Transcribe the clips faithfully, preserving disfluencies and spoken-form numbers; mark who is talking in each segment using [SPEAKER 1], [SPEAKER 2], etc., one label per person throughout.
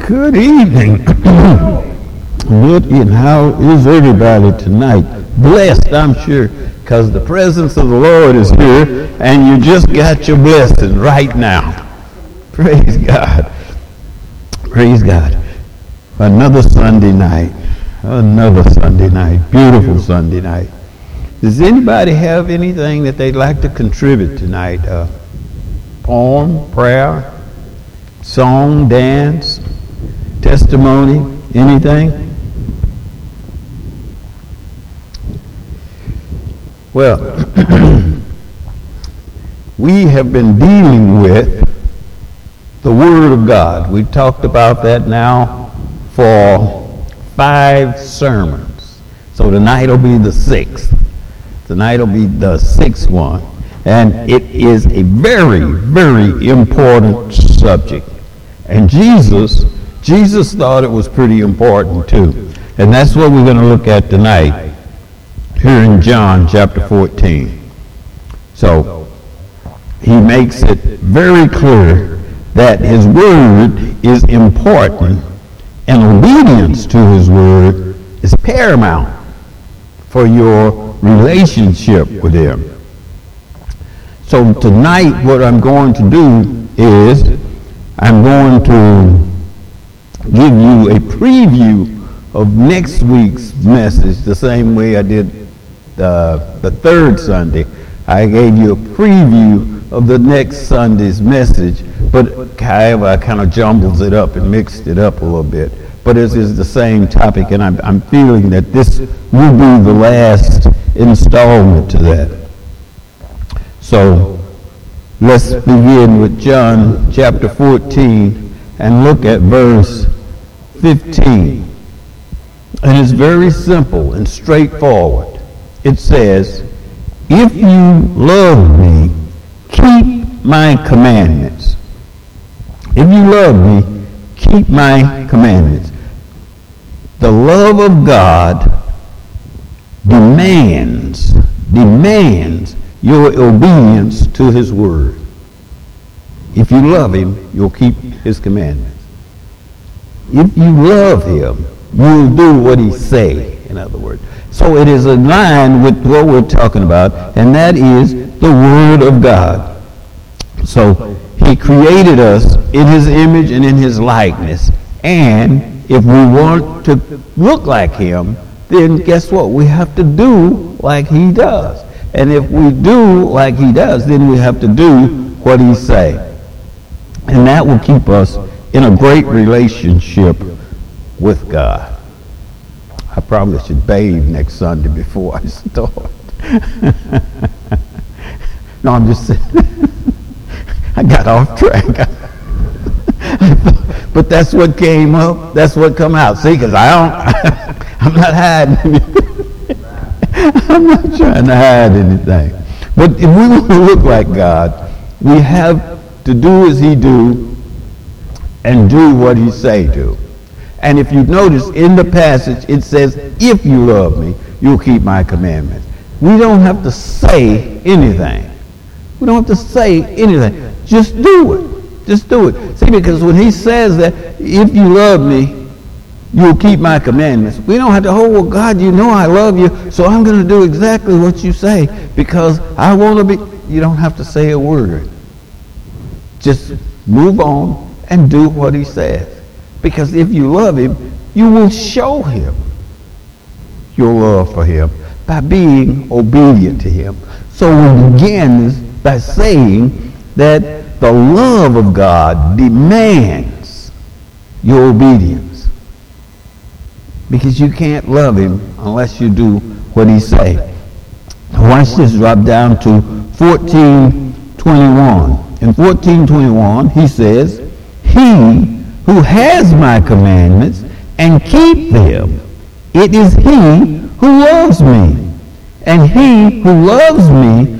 [SPEAKER 1] Good evening. Good evening. How is everybody tonight? Blessed, I'm sure, because the presence of the Lord is here, and you just got your blessing right now. Praise God. Praise God. Another Sunday night. Another Sunday night. Beautiful Sunday night. Does anybody have anything that they'd like to contribute tonight? Uh, poem, prayer, song, dance, testimony, anything? Well, we have been dealing with the Word of God. We've talked about that now for five sermons. So tonight will be the sixth. Tonight will be the sixth one. And it is a very, very important subject. And Jesus, Jesus thought it was pretty important too. And that's what we're going to look at tonight here in John chapter fourteen. So he makes it very clear that his word is important, and obedience to his word is paramount for your relationship with him. So tonight what I'm going to do is I'm going to give you a preview of next week's message the same way I did the, the third Sunday. I gave you a preview of the next Sunday's message, but however I kind of jumbles it up and mixed it up a little bit. But it is the same topic, and I'm, I'm feeling that this will be the last installment to that. So let's begin with John chapter fourteen and look at verse fifteen. And it's very simple and straightforward. It says, "If you love me, keep my commandments." If you love me, keep my commandments. The love of God demands, demands your obedience to his word. If you love him, you'll keep his commandments. If you love him, you'll do what he say, in other words. So it is in line with what we're talking about, and that is the word of God. So he created us in his image and in his likeness. And if we want to look like him, then guess what? We have to do like he does. And if we do like he does, then we have to do what he say. And that will keep us in a great relationship with God. I probably should bathe next Sunday before I start. No, I'm just saying. I got off track. But that's what came up. That's what come out. See, because I don't, I'm not hiding anything. I'm not trying to hide anything. But if we want to look like God, we have to do as he do and do what he say do. And if you notice in the passage, it says, if you love me, you'll keep my commandments. We don't have to say anything. We don't have to say anything. Just do it. Just do it. See, because when he says that, if you love me, you'll keep my commandments, we don't have to, oh, well, God, you know I love you, so I'm going to do exactly what you say because I want to be. You don't have to say a word. Just move on and do what he says. Because if you love him, you will show him your love for him by being obedient to him. So we begin by saying that the love of God demands your obedience. Because you can't love him unless you do what he say. Watch this, drop down to fourteen twenty-one. In fourteen twenty-one, he says, "He who has my commandments and keep them, it is he who loves me. And he who loves me,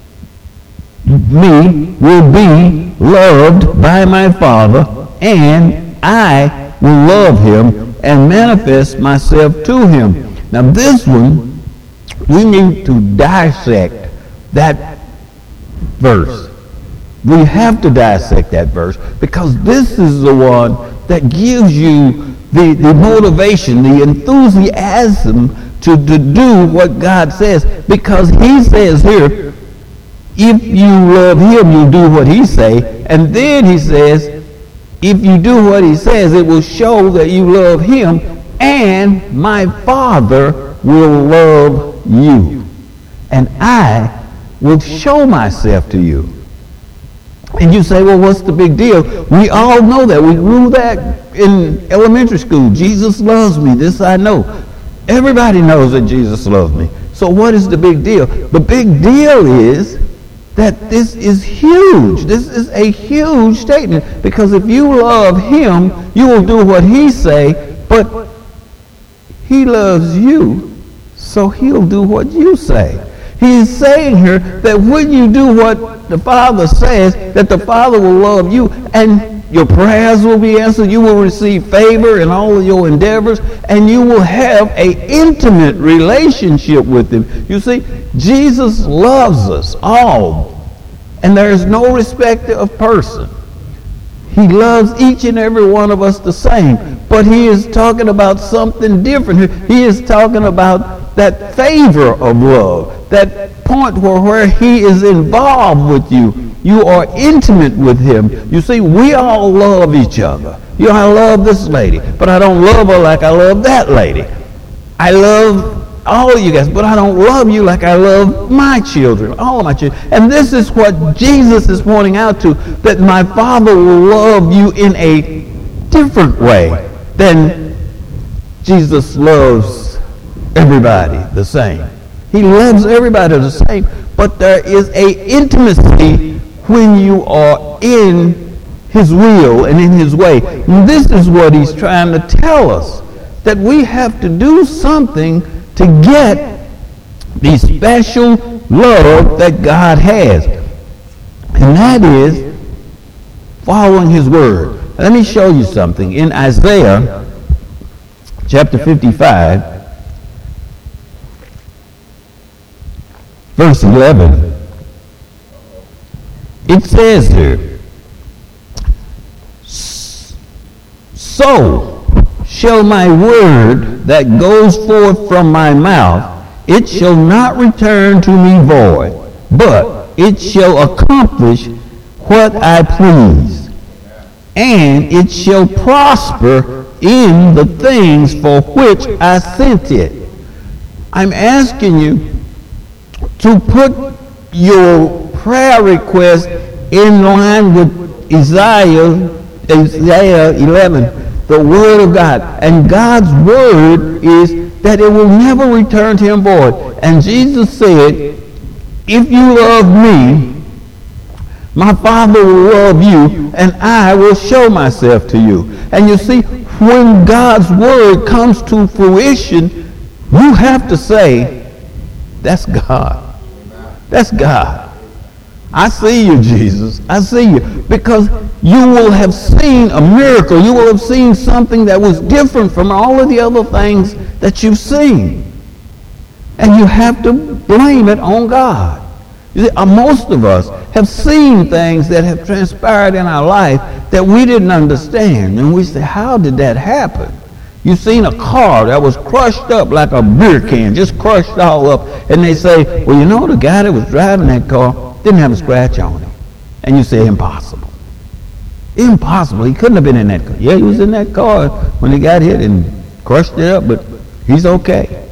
[SPEAKER 1] me will be loved by my Father, and I will love him and manifest myself to him." Now this one, we need to dissect that verse. We have to dissect that verse because this is the one that gives you the, the motivation, the enthusiasm to, to do what God says. Because he says here, if you love him, you'll do what he say. And then he says, if you do what he says, it will show that you love him, and my Father will love you. And I will show myself to you. And you say, well, what's the big deal? We all know that. We grew that in elementary school. Jesus loves me. This I know. Everybody knows that Jesus loves me. So what is the big deal? The big deal is that this is huge. This is a huge statement. Because if you love him, you will do what he say, but he loves you, so he'll do what you say. He's saying here that when you do what the Father says, that the Father will love you, and your prayers will be answered. You will receive favor in all of your endeavors, and you will have an intimate relationship with him. You see, Jesus loves us all, and there is no respecter of person. He loves each and every one of us the same, but he is talking about something different here. He is talking about that favor of love, that point where, where he is involved with you. You are intimate with him. You see, we all love each other. You know, I love this lady, but I don't love her like I love that lady. I love all of you guys, but I don't love you like I love my children, all of my children. And this is what Jesus is pointing out to, that my Father will love you in a different way than Jesus loves everybody the same. He loves everybody the same, but there is a intimacy when you are in his will and in his way. And this is what he's trying to tell us, that we have to do something to get the special love that God has. And that is following his word. Let me show you something. In Isaiah chapter fifty-five, verse eleven, it says here, so shall my word that goes forth from my mouth, it shall not return to me void, but it shall accomplish what I please, and it shall prosper in the things for which I sent it. I'm asking you to put your prayer request in line with Isaiah, Isaiah eleven. The word of God. And God's word is that it will never return to him void. And Jesus said, if you love me, my Father will love you, and I will show myself to you. And you see, when God's word comes to fruition, you have to say, that's God. That's God. I see you, Jesus. I see you. Because you will have seen a miracle. You will have seen something that was different from all of the other things that you've seen. And you have to blame it on God. You see, uh, most of us have seen things that have transpired in our life that we didn't understand. And we say, how did that happen? You've seen a car that was crushed up like a beer can, just crushed all up. And they say, well, you know, the guy that was driving that car didn't have a scratch on it. And you say, impossible. Impossible. He couldn't have been in that car. Yeah, he was in that car when he got hit and crushed it up, but he's okay.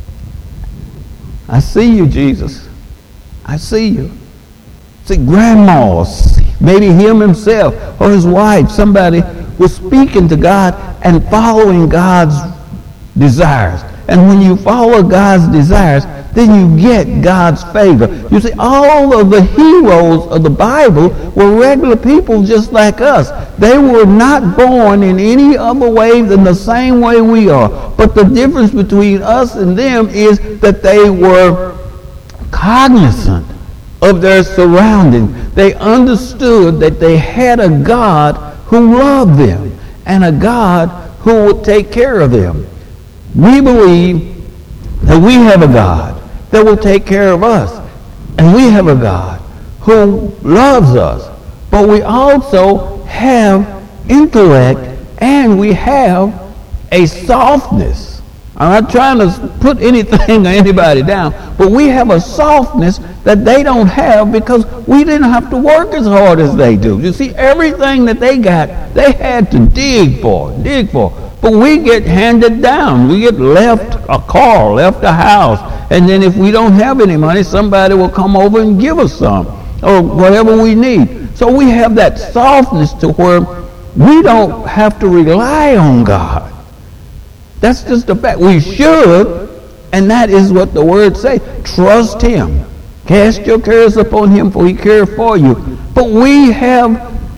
[SPEAKER 1] I see you, Jesus. I see you. See, grandmas, maybe him himself or his wife, somebody was speaking to God and following God's desires. And when you follow God's desires, then you get God's favor. You see, all of the heroes of the Bible were regular people just like us. They were not born in any other way than the same way we are. But the difference between us and them is that they were cognizant of their surroundings. They understood that they had a God who loved them and a God who would take care of them. We believe that we have a God that will take care of us. And we have a God who loves us. But we also have intellect and we have a softness. I'm not trying to put anything or anybody down, but we have a softness that they don't have because we didn't have to work as hard as they do. You see, everything that they got, they had to dig for, dig for. But we get handed down. We get left a car, left a house, and then if we don't have any money, somebody will come over and give us some, or whatever we need. So we have that softness to where we don't have to rely on God. That's just a fact. We should, and that is what the word says. Trust him. Cast your cares upon him, for he cares for you. But we have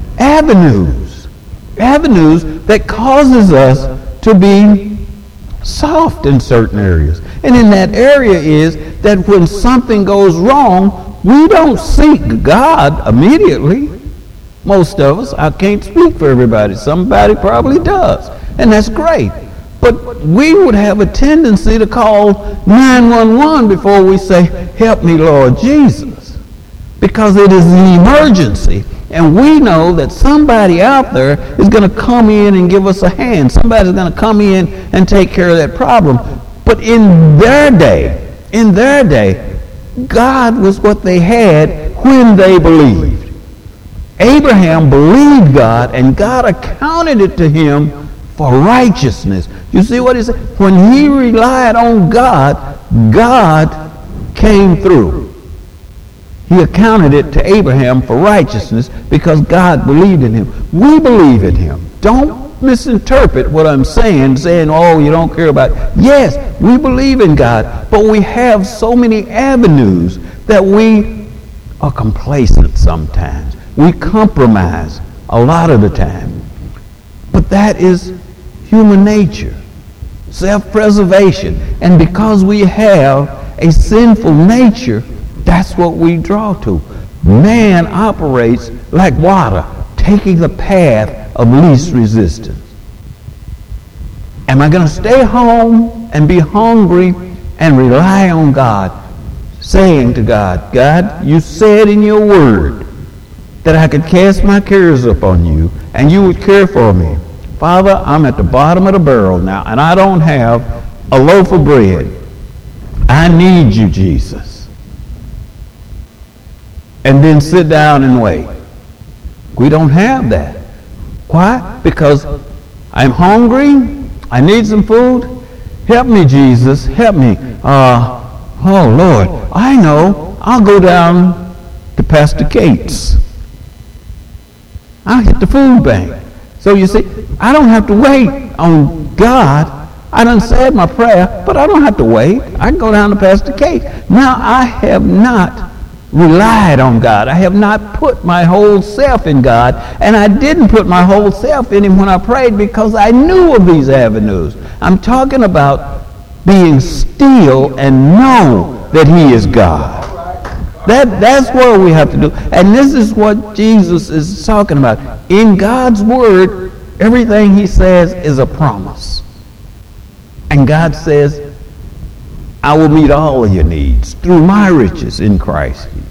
[SPEAKER 1] avenues, avenues that causes us to be soft in certain areas. And in that area is that when something goes wrong, we don't seek God immediately. Most of us. I can't speak for everybody. Somebody probably does. And that's great. But we would have a tendency to call nine one one before we say, help me, Lord Jesus. Because it is an emergency. And we know that somebody out there is going to come in and give us a hand. Somebody's going to come in and take care of that problem. But in their day, in their day, God was what they had when they believed. Abraham believed God, and God accounted it to him for righteousness. You see what he said? When he relied on God, God came through. He accounted it to Abraham for righteousness because God believed in him. We believe in him. Don't misinterpret what I'm saying, saying, oh, you don't care about it. Yes, we believe in God, but we have so many avenues that we are complacent sometimes. We compromise a lot of the time. But that is human nature, self-preservation. And because we have a sinful nature, that's what we draw to. Man operates like water, taking the path of least resistance. Am I going to stay home and be hungry and rely on God, saying to God, God, you said in your word that I could cast my cares upon you and you would care for me. Father, I'm at the bottom of the barrel now and I don't have a loaf of bread. I need you, Jesus. And then sit down and wait. We don't have that. Why? Because I'm hungry. I need some food. Help me, Jesus. Help me. Uh, oh, Lord, I know. I'll go down to Pastor Kate's. I'll hit the food bank. So you see, I don't have to wait on God. I done said my prayer, but I don't have to wait. I can go down to Pastor Kate. Now I have not relied on God. I have not put my whole self in God, and I didn't put my whole self in him when I prayed because I knew of these avenues. I'm talking about being still and know that he is God. That, that's what we have to do. And this is what Jesus is talking about. In God's word, everything he says is a promise. And God says, I will meet all of your needs through my riches in Christ Jesus.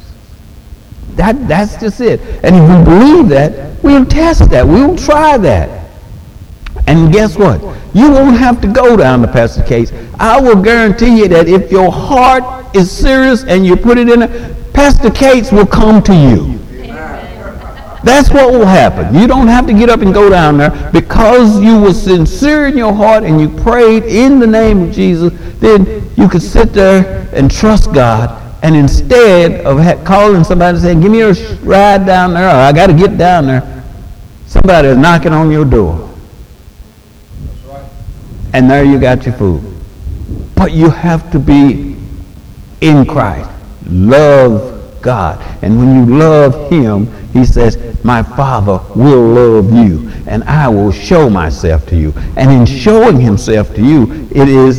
[SPEAKER 1] That, that's just it. And if we believe that, we'll test that. We'll try that. And guess what? You won't have to go down to Pastor Case. I will guarantee you that if your heart is serious and you put it in there, Pastor Cates will come to you. That's what will happen. You don't have to get up and go down there because you were sincere in your heart and you prayed in the name of Jesus. Then you could sit there and trust God. And instead of ha- calling somebody and saying, give me a ride down there, or I got to get down there, somebody is knocking on your door. That's right. And there you got your food. But you have to be in Christ. Love God. And when you love him, he says, my Father will love you, and I will show myself to you. And in showing himself to you, it is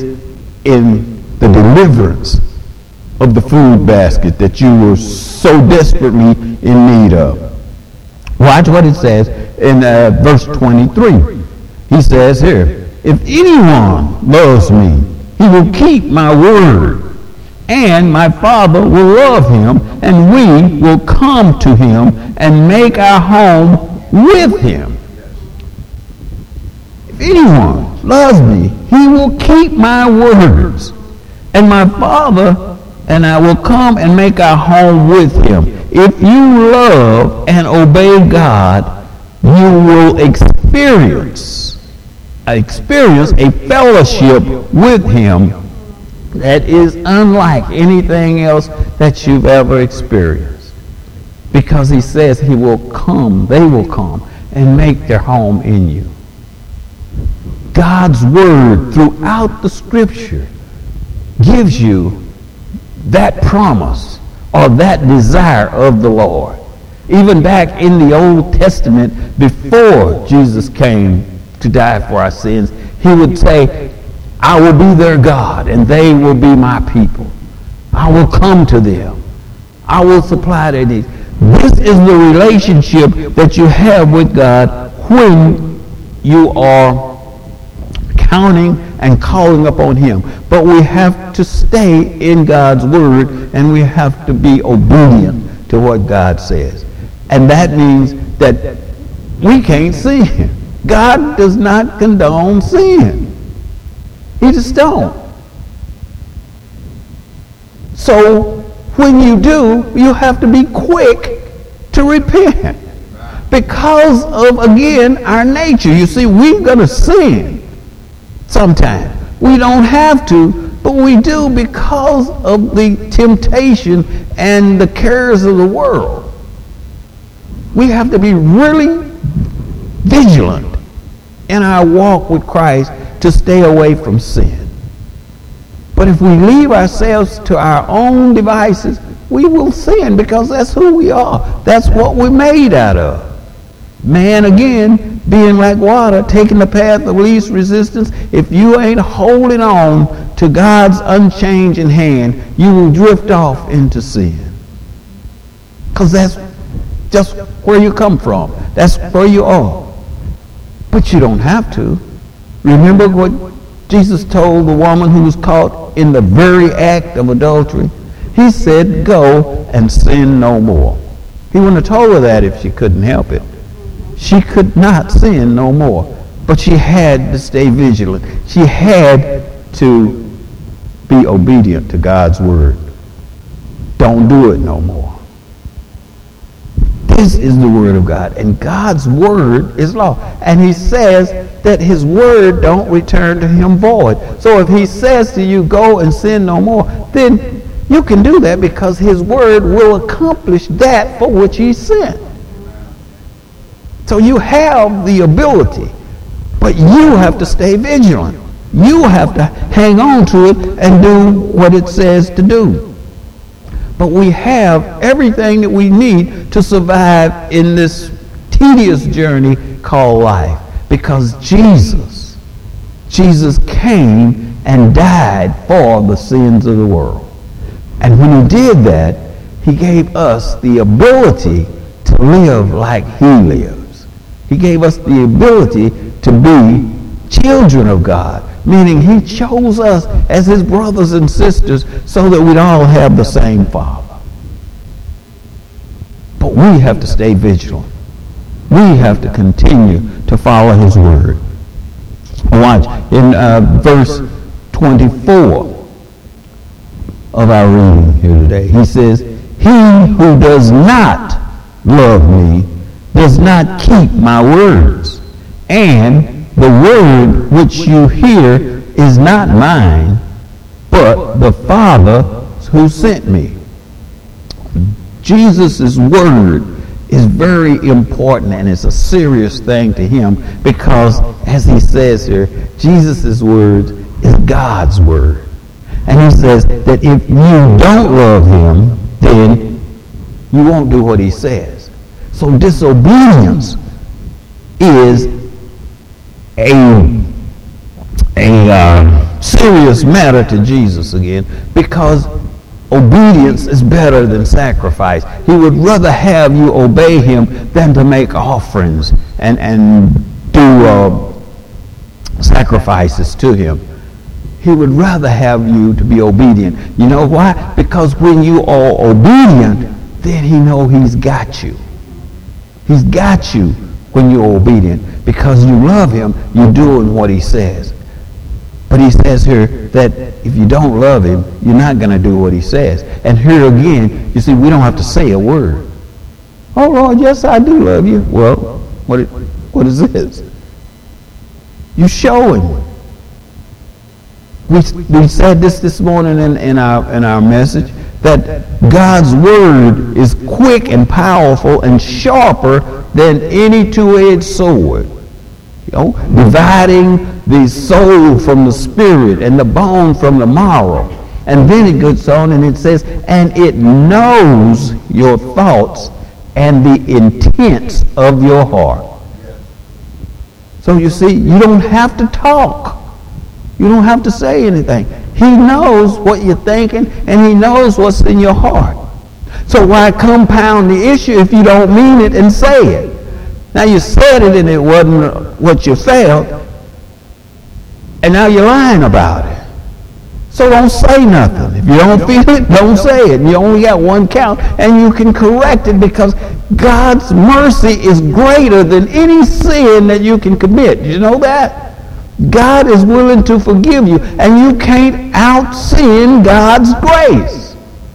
[SPEAKER 1] in the deliverance of the food basket that you were so desperately in need of. Watch what it says in uh, verse twenty-three. He says here, if anyone loves me, he will keep my word. And my Father will love him, and we will come to him and make our home with him. if anyone loves me, he will keep my words. And my Father and I will come and make our home with him. If you love and obey God, you will experience, experience a fellowship with him that is unlike anything else that you've ever experienced. Because he says he will come, they will come and make their home in you. God's word throughout the scripture gives you that promise or that desire of the Lord. Even back in the Old Testament, before Jesus came to die for our sins, he would say, I will be their God and they will be my people. I will come to them. I will supply their needs. This is the relationship that you have with God when you are counting and calling upon him. But we have to stay in God's word, and we have to be obedient to what God says. And that means that we can't sin. God does not condone sin. He just don't. So when you do, you have to be quick to repent. Because of, again, our nature. You see, we're going to sin sometimes. We don't have to, but we do because of the temptation and the cares of the world. We have to be really vigilant in our walk with Christ to stay away from sin. But if we leave ourselves to our own devices, we will sin because that's who we are. That's what we're made out of. Man, again, being like water, taking the path of least resistance. If you ain't holding on to God's unchanging hand, you will drift off into sin. Because that's just where you come from. That's where you are. But you don't have to. Remember what Jesus told the woman who was caught in the very act of adultery? He said, go and sin no more. He wouldn't have told her that if she couldn't help it. She could not sin no more. But she had to stay vigilant. She had to be obedient to God's word. Don't do it no more. This is the word of God. And God's word is law. And he says that his word don't return to him void. So if he says to you, go and sin no more, then you can do that because his word will accomplish that for which he sent. So you have the ability, but you have to stay vigilant. You have to hang on to it and do what it says to do. But we have everything that we need to survive in this tedious journey called life. Because Jesus, Jesus came and died for the sins of the world. And when he did that, he gave us the ability to live like he lives. He gave us the ability to be children of God, meaning he chose us as his brothers and sisters so that we'd all have the same Father. But we have to stay vigilant. We have to continue to follow his word. Watch, in uh, verse twenty-four of our reading here today, he says, he who does not love me does not keep my words, and the word which you hear is not mine, but the Father who sent me. Jesus' word is very important, and it's a serious thing to him because, as he says here, Jesus' word is God's word. And he says that if you don't love him, then you won't do what he says. So disobedience is a, a uh, serious matter to Jesus again, because obedience is better than sacrifice. He would rather have you obey him than to make offerings and, and do uh, sacrifices to him. He would rather have you to be obedient. You know why? Because when you are obedient, then he knows he's got you. He's got you when you're obedient. Because you love him, you're doing what he says. But he says here that if you don't love him, you're not going to do what he says. And here again, you see, we don't have to say a word. Oh, Lord, yes, I do love you. Well, what, what is this? You show him. We, we said this this morning in, in, our, in our message, that God's word is quick and powerful and sharper than any two-edged sword. You know, dividing the soul from the spirit and the bone from the marrow. And then it goes on and it says, and it knows your thoughts and the intents of your heart. So you see, you don't have to talk. You don't have to say anything. He knows what you're thinking, and he knows what's in your heart. So why compound the issue if you don't mean it and say it? Now you said it and it wasn't what you felt, and now you're lying about it. So don't say nothing. If you don't feel it, don't say it. You only got one count, and you can correct it because God's mercy is greater than any sin that you can commit. Did you know that? God is willing to forgive you, and you can't out-sin God's grace.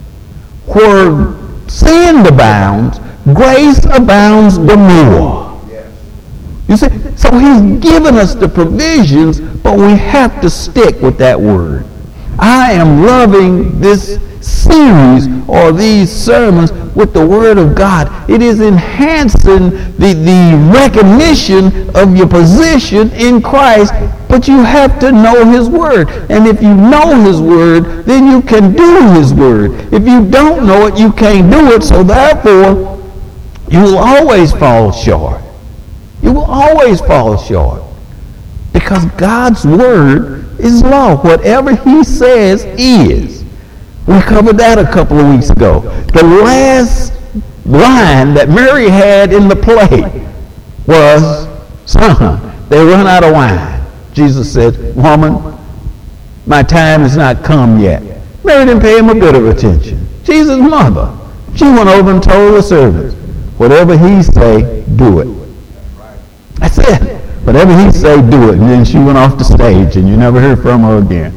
[SPEAKER 1] Where sin abounds, grace abounds the more. You see, so he's given us the provisions, but we have to stick with that word. I am loving this series or these sermons with the Word of God. It is enhancing the, the recognition of your position in Christ, but you have to know His Word. And if you know His Word, then you can do His Word. If you don't know it, you can't do it, so therefore, you will always fall short. You will always fall short. Because God's Word is law. Whatever He says is. We covered that a couple of weeks ago. The last line that Mary had in the play was, son, they run out of wine. Jesus said, woman, my time has not come yet. Mary didn't pay him a bit of attention. Jesus' mother. She went over and told the servants, whatever he say, do it. That's it. Whatever he say, do it. And then she went off the stage and you never heard from her again.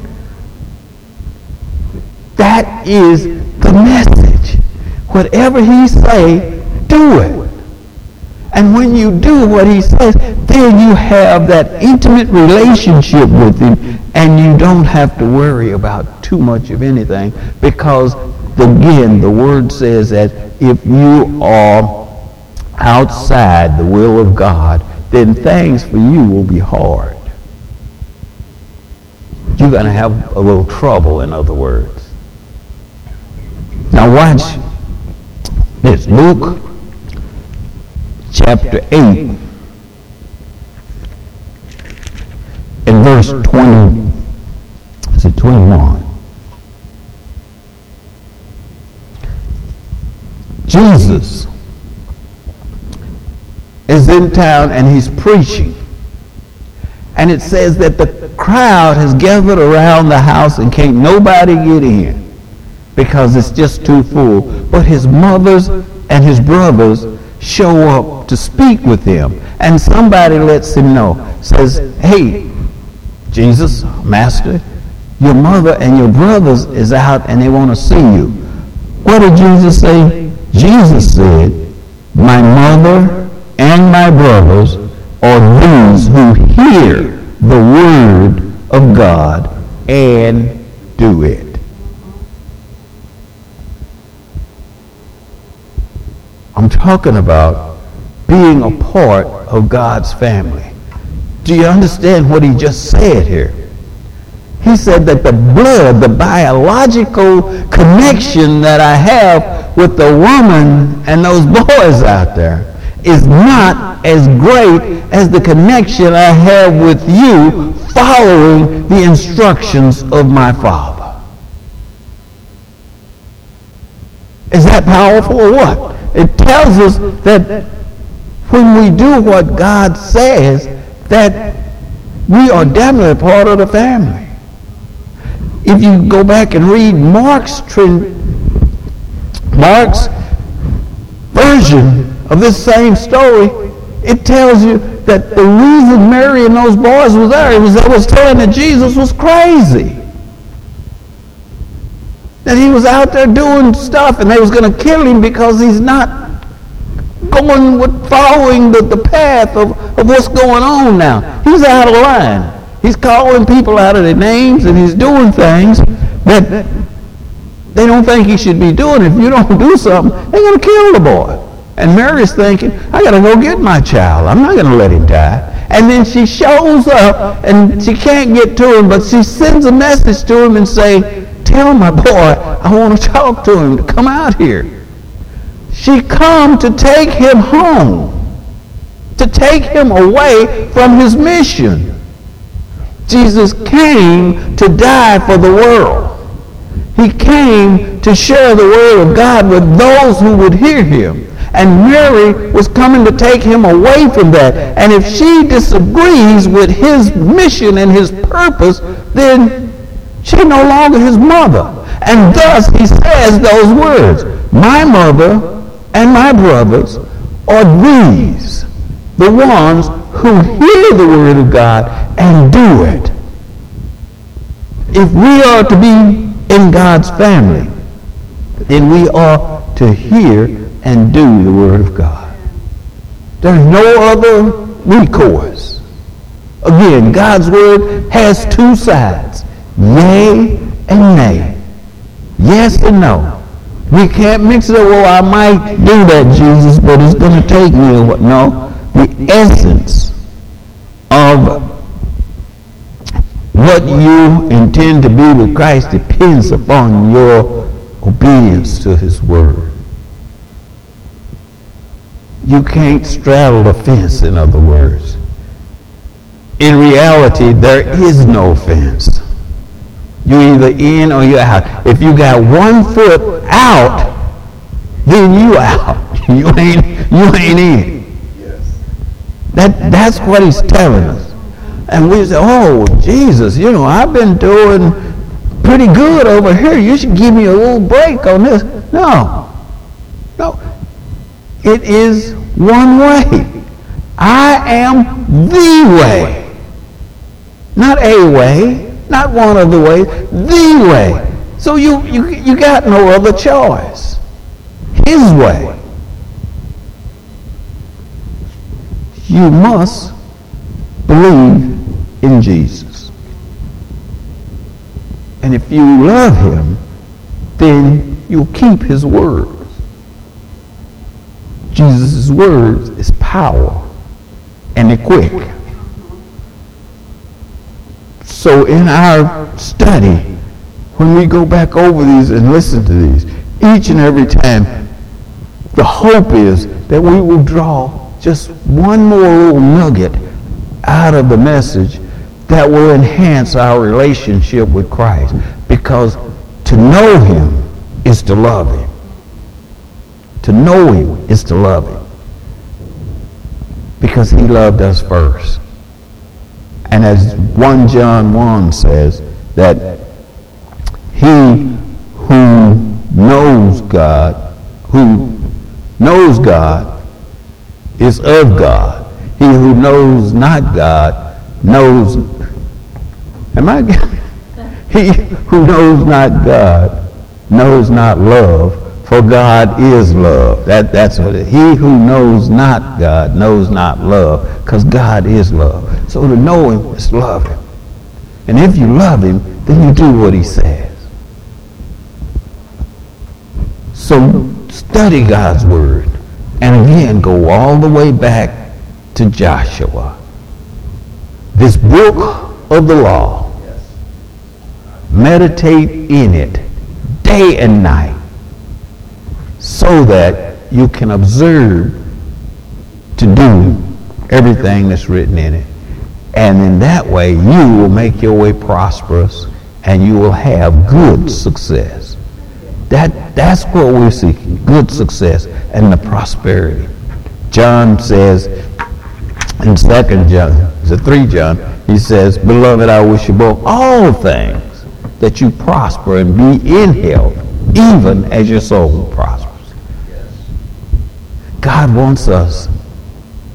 [SPEAKER 1] That is the message. Whatever he say, do it. And when you do what he says, then you have that intimate relationship with him, and you don't have to worry about too much of anything, because again, the word says that if you are outside the will of God, then things for you will be hard. You're going to have a little trouble, in other words. Now watch this. Luke chapter eight and verse twenty, is it twenty-one? Jesus is in town and he's preaching. And it says that the crowd has gathered around the house and can't nobody get in because it's just too full. But his mothers and his brothers show up to speak with him. And somebody lets him know, says, hey, Jesus, Master, your mother and your brothers is out and they want to see you. What did Jesus say? Jesus said, my mother and my brothers are these who hear the word of God and do it. I'm talking about being a part of God's family. Do you understand what he just said here? He said that the blood, the biological connection that I have with the woman and those boys out there is not as great as the connection I have with you following the instructions of my Father. Is that powerful or what? It tells us that when we do what God says, that we are definitely part of the family. If you go back and read Mark's Mark's version of this same story, it tells you that the reason Mary and those boys was there was they was telling that Jesus was crazy. That he was out there doing stuff and they was going to kill him because he's not going with following the, the path of, of what's going on now. He's out of line. He's calling people out of their names and he's doing things that they don't think he should be doing. If you don't do something, they're going to kill the boy. And Mary's thinking, I got to go get my child. I'm not going to let him die. And then she shows up and she can't get to him, but she sends a message to him and say, tell my boy I want to talk to him to come out here. She come to take him home, to take him away from his mission. Jesus came to die for the world. He came to share the word of God with those who would hear him. And Mary was coming to take him away from that. And if she disagrees with his mission and his purpose, then she's no longer his mother. And thus he says those words, my mother and my brothers are these, the ones who hear the word of God and do it. If we are to be in God's family, then we are to hear and do the word of God. There's no other recourse. Again, God's word has two sides, yea and nay, yes and no. We can't mix it up. Well, I might do that, Jesus, but it's going to take me a while. No, the essence of what you intend to be with Christ depends upon your obedience to his word. You can't straddle the fence, in other words. In reality, there is no fence. You're either in or you're out. If you got one foot out, then you out. You ain't, you ain't in. That, that's what he's telling us. And we say, oh, Jesus, you know, I've been doing pretty good over here. You should give me a little break on this. No. No. It is one way. I am the way. Not a way, not one of the ways, the way. So you, you, you got no other choice. His way. You must believe in Jesus. And if you love him, then you'll keep his word. Jesus' words is power and they're quick. So in our study, when we go back over these and listen to these, each and every time, the hope is that we will draw just one more little nugget out of the message that will enhance our relationship with Christ. Because to know him is to love him. To know him is to love him. Because he loved us first. And as First John one says, that he who knows God, who knows God, is of God. He who knows not God knows, am I, he who knows not God knows not love, for God is love. That, that's what it is. He who knows not God knows not love, because God is love. So to know him is to love him. And if you love him, then you do what he says. So study God's word. And again, go all the way back to Joshua. This book of the law. Meditate in it day and night, so that you can observe to do everything that's written in it. And in that way, you will make your way prosperous and you will have good success. That, that's what we're seeking, good success and the prosperity. John says in Second John, it's a three John, he says, beloved, I wish you above all things that you prosper and be in health, even as your soul prospers. God wants us to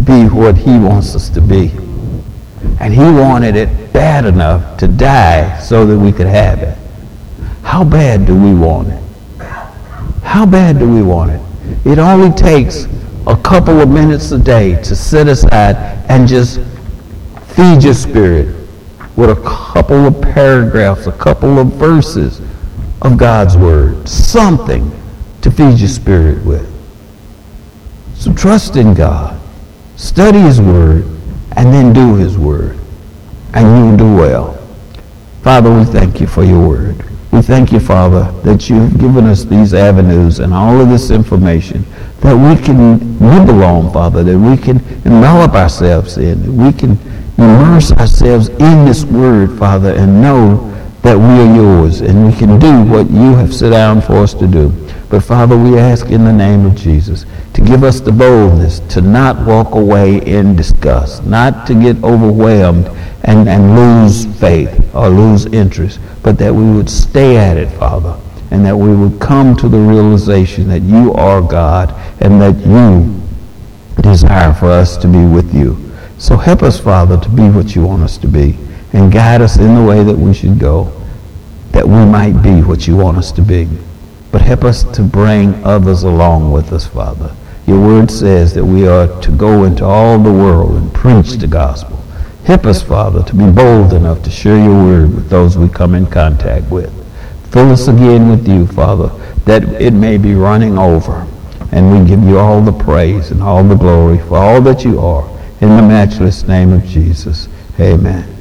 [SPEAKER 1] be what he wants us to be. And he wanted it bad enough to die so that we could have it. How bad do we want it? How bad do we want it? It only takes a couple of minutes a day to sit aside and just feed your spirit with a couple of paragraphs, a couple of verses of God's word. Something to feed your spirit with. So trust in God. Study his word and then do his word. And you will do well. Father, we thank you for your word. We thank you, Father, that you've given us these avenues and all of this information that we can nibble on, Father, that we can envelop ourselves in, that we can immerse ourselves in this word, Father, and know that we are yours and we can do what you have set down for us to do. But Father, we ask in the name of Jesus to give us the boldness to not walk away in disgust, not to get overwhelmed and, and lose faith or lose interest, but that we would stay at it, Father, and that we would come to the realization that you are God and that you desire for us to be with you. So help us, Father, to be what you want us to be and guide us in the way that we should go, that we might be what you want us to be. But help us to bring others along with us, Father. Your word says that we are to go into all the world and preach the gospel. Help us, Father, to be bold enough to share your word with those we come in contact with. Fill us again with you, Father, that it may be running over. And we give you all the praise and all the glory for all that you are. In the matchless name of Jesus, amen.